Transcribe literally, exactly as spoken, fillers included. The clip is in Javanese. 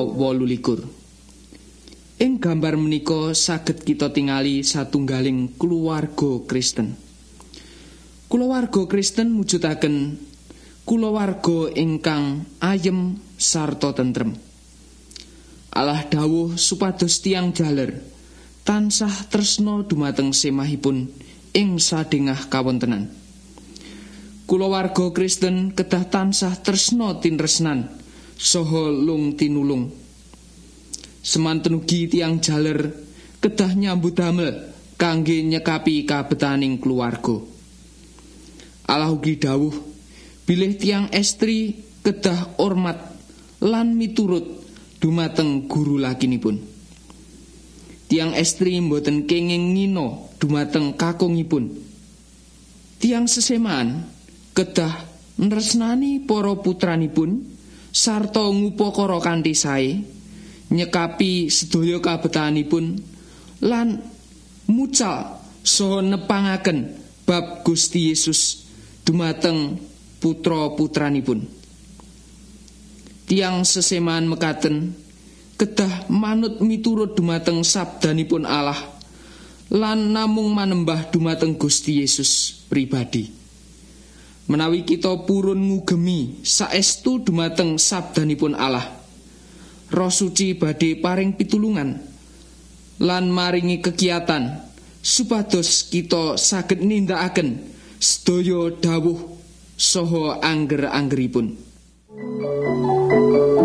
wolu likur. Ing gambar menika saged kita tingali satunggaling kulawarga Kristen. Kulawarga Kristen mujudaken kulawarga ingkang ayem sarta tentrem. Allah dawuh supados tiyang jaler tansah tresna dumateng semahipun ing sadengah kawontenan. Kulawarga Kristen kedah tansah tresna tinresnan saha lung tinulung. Semanten ugi tiyang jaler kedah nyambut damel kangge nyekapi kabetaning keluarga. Allah ugi dawuh bilih tiyang estri kedah hormat lan miturut dumateng guru lakinipun. Tiyang estri mboten kenging ngino dumateng kakungipun. Tiyang sesemaan kedah nresnani para putranipun sarta ngupakara kanthi sae nyekapi sedaya kabetahanipun lan mucal saha nepangaken bab Gusti Yesus dumateng putra-putranipun. Tiyang sesemaan mekaten kedah manut miturut dumateng sabdanipun Allah lan namung manembah dumateng Gusti Yesus pribadi. Menawi kita purun ngugemi saestu dumateng sabdanipun Allah, Roh Suci badhe paring pitulungan lan maringi kegiatan supados kita saged nindakaken sedaya dawuh saha angger-anggeripun.